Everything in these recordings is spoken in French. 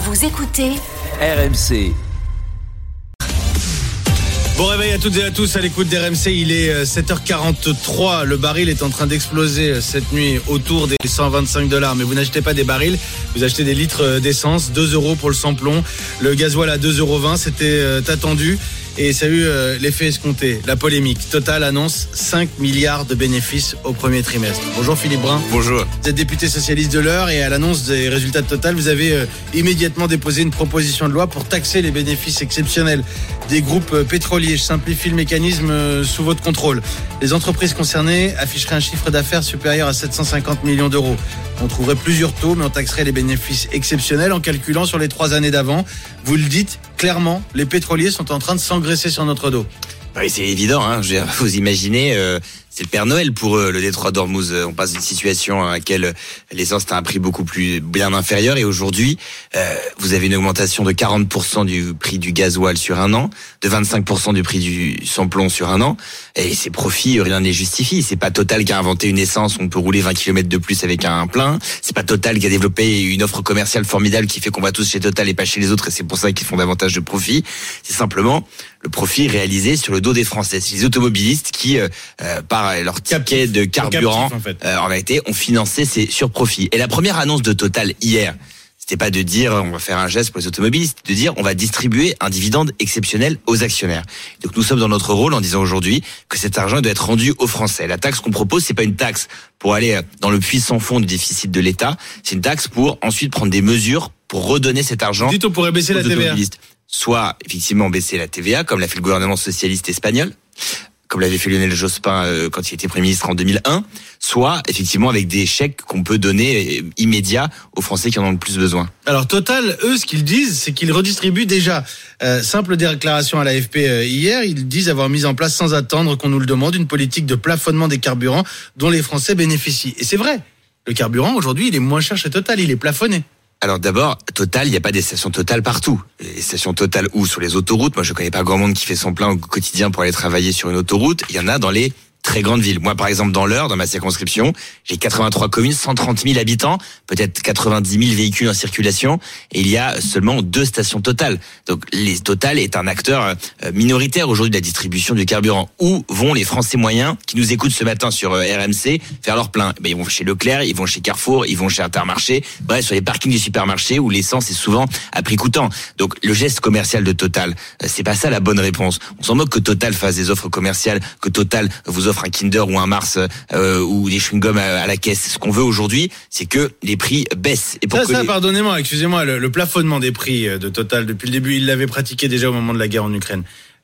Vous écoutez RMC. Bon réveil à toutes et à tous à l'écoute d'RMC, il est 7h43, le baril est en train d'exploser cette nuit autour des $125, mais vous n'achetez pas des barils, vous achetez des litres d'essence, 2 € pour le sans-plomb, le gasoil à 2,20 €, c'était attendu et ça a eu l'effet escompté, la polémique. Total annonce 5 milliards de bénéfices au premier trimestre. Bonjour Philippe Brun. Bonjour. Vous êtes député socialiste de l'Eure et à l'annonce des résultats de Total, vous avez immédiatement déposé une proposition de loi pour taxer les bénéfices exceptionnels des groupes pétroliers. Je simplifie le mécanisme sous votre contrôle. Les entreprises concernées afficheraient un chiffre d'affaires supérieur à 750 millions d'euros. On trouverait plusieurs taux, mais on taxerait les bénéfices exceptionnels en calculant sur les 3 années d'avant. Vous le dites clairement, les pétroliers sont en train de s'engraisser sur notre dos. Oui, c'est évident, hein. Vous imaginez, c'est le Père Noël pour eux, le détroit d'Ormuz. On passe d'une situation à laquelle l'essence a un prix beaucoup plus bien inférieur, et aujourd'hui, vous avez une augmentation de 40% du prix du gasoil sur un an, de 25% du prix du sans-plomb sur un an, et ces profits, rien ne les justifie. C'est pas Total qui a inventé une essence où on peut rouler 20 km de plus avec un plein. C'est pas Total qui a développé une offre commerciale formidable qui fait qu'on va tous chez Total et pas chez les autres, et c'est pour ça qu'ils font davantage de profit. C'est simplement le profit réalisé sur le dos des Français. C'est les automobilistes qui, par leur ticket de carburant, en réalité, ont financé ces surprofits. Et la première annonce de Total hier, c'était pas de dire on va faire un geste pour les automobilistes, de dire on va distribuer un dividende exceptionnel aux actionnaires. Donc nous sommes dans notre rôle en disant aujourd'hui que cet argent doit être rendu aux Français. La taxe qu'on propose, c'est pas une taxe pour aller dans le puits sans fond du déficit de l'État, c'est une taxe pour ensuite prendre des mesures pour redonner cet argent. Dites, on pourrait baisser la TVA. Soit effectivement baisser la TVA, comme l'a fait le gouvernement socialiste espagnol, comme l'avait fait Lionel Jospin quand il était Premier ministre en 2001, soit effectivement avec des chèques qu'on peut donner immédiats aux Français qui en ont le plus besoin. Alors Total, eux, ce qu'ils disent, c'est qu'ils redistribuent déjà. Simple déclaration à l'AFP hier, ils disent avoir mis en place sans attendre qu'on nous le demande une politique de plafonnement des carburants dont les Français bénéficient. Et c'est vrai, le carburant aujourd'hui, il est moins cher chez Total, il est plafonné. Alors d'abord, Total, il n'y a pas des stations Total partout. Les stations Total où sur les autoroutes, moi je connais pas grand monde qui fait son plein au quotidien pour aller travailler sur une autoroute. Il y en a dans les très grandes villes. Moi, par exemple, dans l'Eure, dans ma circonscription, j'ai 83 communes, 130 000 habitants, peut-être 90 000 véhicules en circulation, et il y a seulement 2 stations Total. Donc, Total est un acteur minoritaire aujourd'hui de la distribution du carburant. Où vont les Français moyens qui nous écoutent ce matin sur RMC faire leur plein? Ils vont chez Leclerc, ils vont chez Carrefour, ils vont chez Intermarché, bref, sur les parkings des supermarchés où l'essence est souvent à prix coûtant. Donc, le geste commercial de Total, c'est pas ça la bonne réponse. On s'en moque que Total fasse des offres commerciales, que Total vous offre un Kinder ou un Mars ou des chewing-gums à la caisse. Ce qu'on veut aujourd'hui, c'est que les prix baissent. Et pour pardonnez-moi, excusez-moi, le plafonnement des prix de Total, depuis le début, il l'avait pratiqué déjà au moment de la guerre en Ukraine.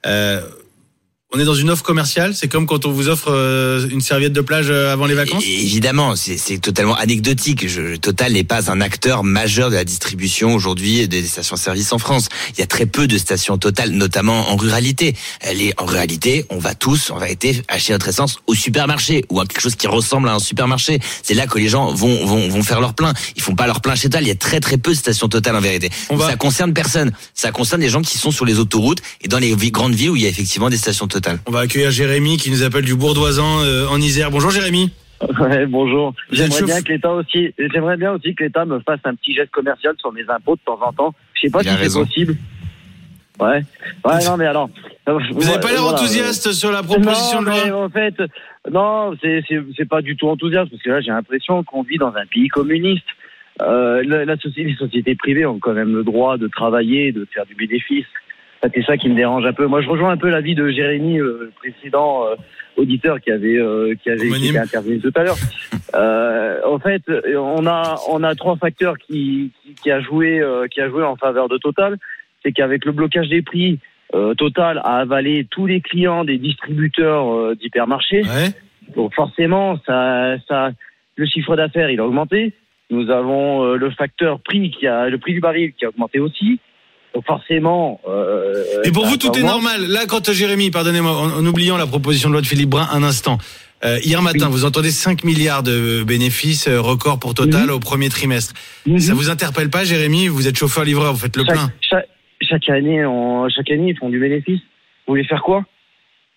On est dans une offre commerciale, c'est comme quand on vous offre une serviette de plage avant les vacances. Et évidemment, c'est totalement anecdotique. Total n'est pas un acteur majeur de la distribution aujourd'hui des stations-service en France. Il y a très peu de stations Total, notamment en ruralité. En réalité, on va acheter notre essence au supermarché ou à quelque chose qui ressemble à un supermarché. C'est là que les gens vont faire leur plein. Ils font pas leur plein chez Total. Il y a très très peu de stations Total en vérité. Ça concerne personne. Ça concerne les gens qui sont sur les autoroutes et dans les grandes villes où il y a effectivement des stations Total. On va accueillir Jérémy qui nous appelle du Bourdoisan en Isère. Bonjour Jérémy. Ouais, bonjour. J'aimerais bien aussi que l'État me fasse un petit geste commercial sur mes impôts de temps en temps. Je sais pas si c'est possible. Ouais, non mais alors. Vous n'avez pas l'air enthousiaste sur la proposition de loi. En fait, non, c'est pas du tout enthousiaste parce que là j'ai l'impression qu'on vit dans un pays communiste. Les sociétés privées ont quand même le droit de travailler, de faire du bénéfice. C'est ça qui me dérange un peu. Moi, je rejoins un peu l'avis de Jérémy, le précédent auditeur qui était intervenu tout à l'heure. En fait, on a 3 facteurs qui a joué en faveur de Total. C'est qu'avec le blocage des prix, Total a avalé tous les clients des distributeurs d'hypermarchés. Ouais. Donc forcément, le chiffre d'affaires il a augmenté. Nous avons le facteur prix le prix du baril qui a augmenté aussi. Donc forcément... Et pour vous, tout est normal. Là, quand Jérémy, pardonnez-moi, en oubliant la proposition de loi de Philippe Brun un instant, hier matin, vous entendez 5 milliards de bénéfices, record pour Total au premier trimestre. Ça vous interpelle pas, Jérémy? Vous êtes chauffeur-livreur, vous faites le plein. Chaque année, ils font du bénéfice. Vous voulez faire quoi?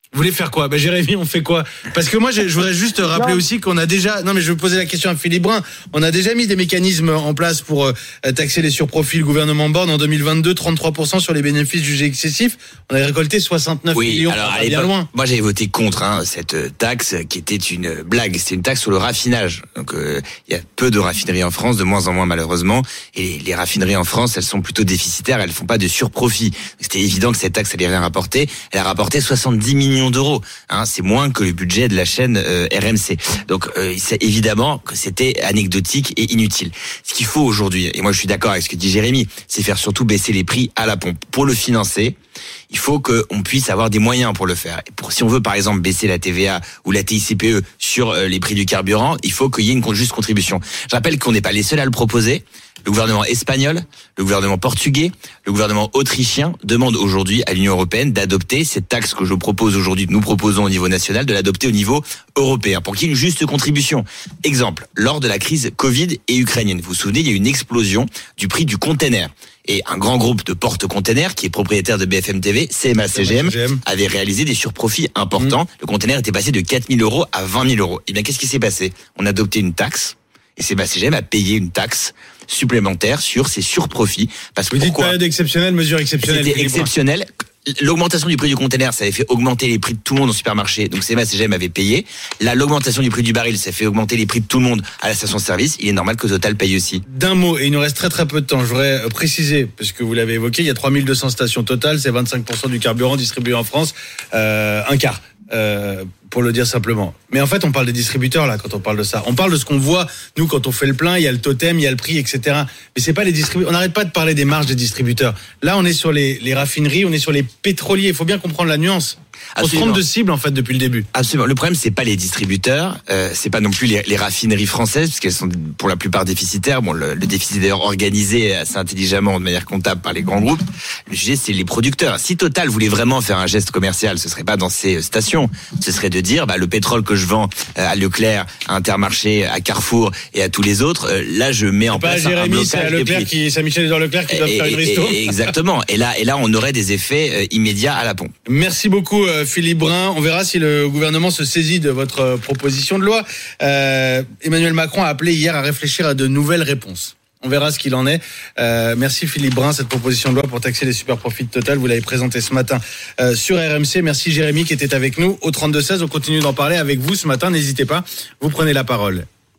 Vous voulez faire quoi ? Jérémy, on fait quoi ? Parce que moi, je voudrais juste rappeler aussi qu'on a déjà... Non, mais je vais poser la question à Philippe Brun. On a déjà mis des mécanismes en place pour taxer les surprofits. Le gouvernement Borne, en 2022, 33% sur les bénéfices jugés excessifs. On a récolté 69 millions. Alors, on va bien loin. Moi, j'avais voté contre cette taxe qui était une blague. C'est une taxe sur le raffinage. Donc, il y a peu de raffineries en France, de moins en moins malheureusement. Et les raffineries en France, elles sont plutôt déficitaires. Elles font pas de surprofit. C'était évident que cette taxe allait rien rapporter. Elle a rapporté 70 millions d'euros. C'est moins que le budget de la chaîne RMC. Donc c'est évidemment que c'était anecdotique et inutile. Ce qu'il faut aujourd'hui, et moi je suis d'accord avec ce que dit Jérémy, c'est faire surtout baisser les prix à la pompe. Pour le financer, il faut qu'on puisse avoir des moyens pour le faire. Et si on veut par exemple baisser la TVA ou la TICPE sur les prix du carburant, il faut qu'il y ait une juste contribution. Je rappelle qu'on n'est pas les seuls à le proposer. Le gouvernement espagnol, le gouvernement portugais, le gouvernement autrichien demandent aujourd'hui à l'Union européenne d'adopter cette taxe que je propose aujourd'hui, que nous proposons au niveau national, de l'adopter au niveau européen pour qu'il y ait une juste contribution. Exemple, lors de la crise Covid et ukrainienne, vous vous souvenez, il y a eu une explosion du prix du container. Et un grand groupe de porte-containers qui est propriétaire de BFM TV, CMA-CGM, avait réalisé des surprofits importants. Le container était passé de 4 000 euros à 20 000 euros. Et bien, qu'est-ce qui s'est passé ? On a adopté une taxe et CMA-CGM a payé une taxe supplémentaire sur ces surprofits. Parce que vous dites période exceptionnelle, mesure exceptionnelle. C'était exceptionnel. L'augmentation du prix du container, ça avait fait augmenter les prix de tout le monde au supermarché. Donc CMA-CGM avait payé. Là, l'augmentation du prix du baril, ça fait augmenter les prix de tout le monde à la station-service. Il est normal que Total paye aussi. D'un mot, et il nous reste très très peu de temps, je voudrais préciser, parce que vous l'avez évoqué, il y a 3200 stations Total, c'est 25% du carburant distribué en France, un quart. Pour le dire simplement. Mais en fait, on parle des distributeurs là quand on parle de ça. On parle de ce qu'on voit nous quand on fait le plein. Il y a le totem, il y a le prix, etc. Mais c'est pas les distributeurs. On n'arrête pas de parler des marges des distributeurs. Là, on est sur les raffineries, on est sur les pétroliers. Il faut bien comprendre la nuance. On se trompe de cible en fait depuis le début. Absolument. Le problème c'est pas les distributeurs, c'est pas non plus les raffineries françaises parce qu'elles sont pour la plupart déficitaires. Bon, le déficit est d'ailleurs organisé assez intelligemment de manière comptable par les grands groupes. Le sujet c'est les producteurs. Si Total voulait vraiment faire un geste commercial, ce serait pas dans ces stations. Ce serait de dire le pétrole que je vends à Leclerc, à Intermarché, à Carrefour et à tous les autres, là je mets en place un blocage c'est à Leclerc c'est Michel-Édouard Leclerc qui doit faire une risto. Exactement. Et là on aurait des effets immédiats à la pompe. Merci beaucoup Philippe Brun. On verra si le gouvernement se saisit de votre proposition de loi. Emmanuel Macron a appelé hier à réfléchir à de nouvelles réponses. On verra ce qu'il en est. Merci Philippe Brun. Cette proposition de loi pour taxer les super profits de Total, vous l'avez présentée ce matin sur RMC. Merci Jérémy qui était avec nous au 32-16. On continue d'en parler avec vous ce matin. N'hésitez pas, vous prenez la parole.